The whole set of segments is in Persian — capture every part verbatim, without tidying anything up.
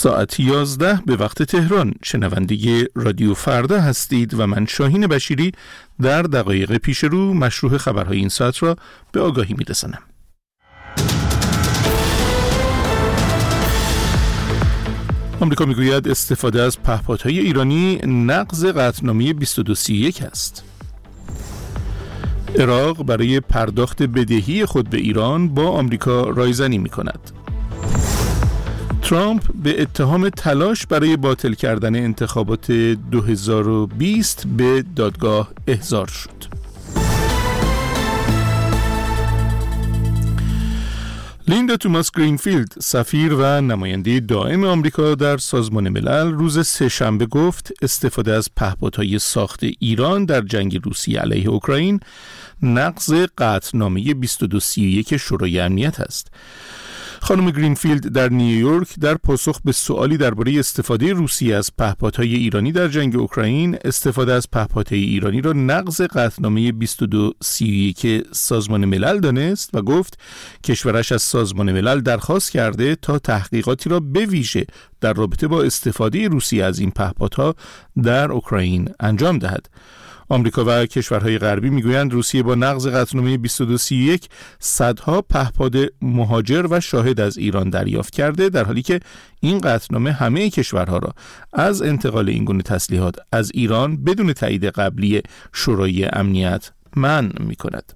ساعت یازده به وقت تهران. شنونده رادیو فردا هستید و من شاهین بشیری در دقایق پیش رو مشروع خبرهای این ساعت را به آگاهی می‌رسانم. آمریکا میگوید استفاده از پهپادهای ایرانی نقض قطعنامه بیست و دو سی و یک است. عراق برای پرداخت بدهی خود به ایران با آمریکا رایزنی می‌کند. ترامپ به اتهام تلاش برای باطل کردن انتخابات دو هزار و بیست به دادگاه احضار شد. لیندا توماس گرینفیلد، سفیر و نماینده دائم آمریکا در سازمان ملل، روز سه‌شنبه گفت استفاده از پهپادهای ساخت ایران در جنگ روسیه علیه اوکراین نقض قطعنامه بیست و دو سی و یک شورای امنیت است. خانم گرینفیلد در نیویورک در پاسخ به سوالی درباره استفاده روسیه از پهپادهای ایرانی در جنگ اوکراین، استفاده از پهپادهای ایرانی را نقض قطعنامه بیست و دو سی و یک سازمان ملل دانست و گفت کشورش از سازمان ملل درخواست کرده تا تحقیقاتی را به ویژه در رابطه با استفاده روسیه از این پهپادها در اوکراین انجام دهد. آمریکا و کشورهای غربی میگویند روسیه با نقض قطعنامه بیست و دو سی و یک صدها پهپاد مهاجر و شاهد از ایران دریافت کرده، در حالی که این قطعنامه همه کشورها را از انتقال این گونه تسلیحات از ایران بدون تایید قبلی شورای امنیت منع می‌کند.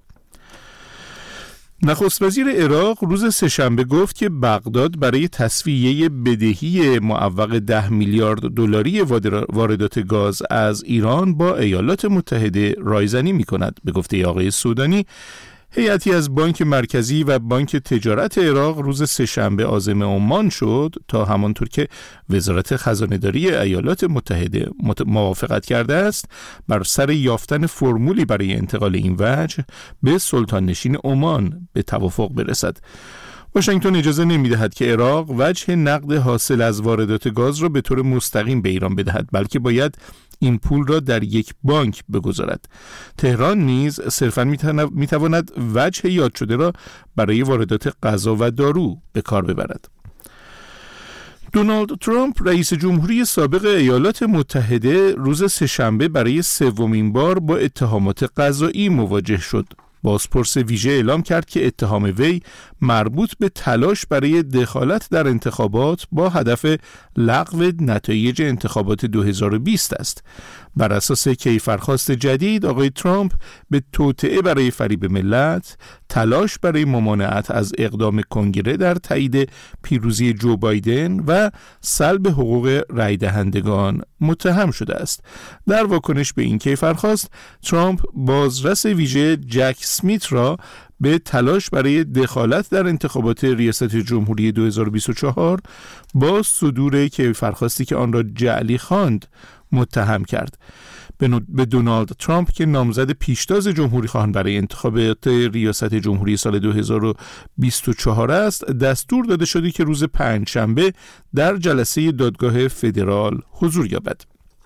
نخست وزیر عراق روز سه‌شنبه گفت که بغداد برای تسویه بدهی معوق ده میلیارد دلاری واردات گاز از ایران با ایالات متحده رایزنی می‌کند. به گفته آقای سودانی، هیئتی از بانک مرکزی و بانک تجارت عراق روز سه‌شنبه عازم عمان شد تا همانطور که وزارت خزانه‌داری ایالات متحده موافقت کرده است بر سر یافتن فرمولی برای انتقال این وجه به سلطان نشین عمان به توافق برسد. واشنگتن اجازه نمی‌دهد که عراق وجه نقد حاصل از واردات گاز را به طور مستقیم به ایران بدهد، بلکه باید این پول را در یک بانک بگذارد. تهران نیز صرفاً می‌تواند وجه یاد شده را برای واردات غذا و دارو به کار ببرد. دونالد ترامپ، رئیس جمهوری سابق ایالات متحده، روز سه‌شنبه برای سومین بار با اتهامات قضایی مواجه شد. بازپرس ویژه اعلام کرد که اتهام وی مربوط به تلاش برای دخالت در انتخابات با هدف لغو نتایج انتخابات دو هزار و بیست است. بر اساس کیفرخواست جدید، آقای ترامپ به توطئه برای فریب ملت، تلاش برای ممانعت از اقدام کنگره در تایید پیروزی جو بایدن و سلب حقوق رای دهندگان متهم شده است. در واکنش به این کیفرخواست، ترامپ بازرس ویژه جک اسمیت را به تلاش برای دخالت در انتخابات ریاست جمهوری دو هزار و بیست و چهار با صدور کیفرخواستی که آن را جعلی خواند متهم کرد. به دونالد ترامپ که نامزد پیشتاز جمهوری خواهان برای انتخابات ریاست جمهوری سال دو هزار و بیست و چهار است، دستور داده شده که روز پنجشنبه در جلسه دادگاه فدرال حضور یابد.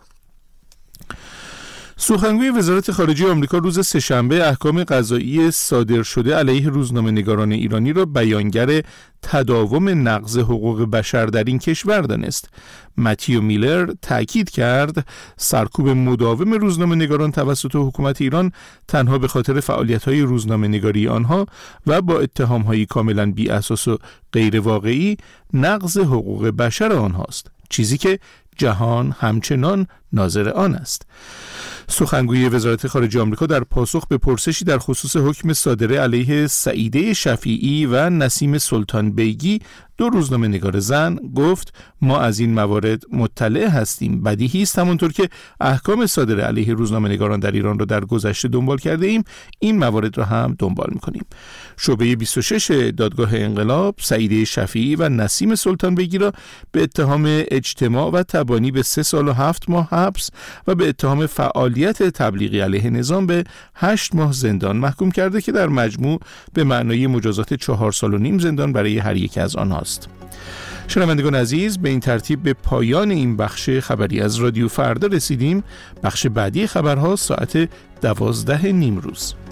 سخنگوی وزارت خارجه آمریکا روز سه‌شنبه احکام قضایی صادر شده علیه روزنامه‌نگاران ایرانی را بیانگر تداوم نقض حقوق بشر در این کشور دانست. متیو میلر تأکید کرد سرکوب مداوم روزنامه‌نگاران توسط حکومت ایران تنها به خاطر فعالیت‌های روزنامه‌نگاری آنها و با اتهام‌های کاملاً بی اساس و غیر واقعی نقض حقوق بشر آنهاست، چیزی که جهان همچنان ناظر آن است. سخنگوی وزارت خارجه آمریکا در پاسخ به پرسشی در خصوص حکم صادره علیه سعیده شفیعی و نسیم سلطان بیگی، دو روزنامه‌نگار زن، گفت ما از این موارد مطلع هستیم. بدیهی است همونطور که احکام صادره علیه روزنامه‌نگاران در ایران را در گذشته دنبال کرده ایم، این موارد را هم دنبال می‌کنیم. شعبه بیست و شش دادگاه انقلاب سعیده شفیعی و نسیم سلطان بیگی را به اتهام اجتماع و تبانی به سه سال و هفت ماه حبس و به اتهام فعالیت تبلیغی علیه نظام به هشت ماه زندان محکوم کرده که در مجموع به معنای مجازات چهار سال و نیم زندان برای هر یک از آنهاست. شنوندگان عزیز، به این ترتیب به پایان این بخش خبری از رادیو فردا رسیدیم. بخش بعدی خبرها ساعت دوازده نیم روز.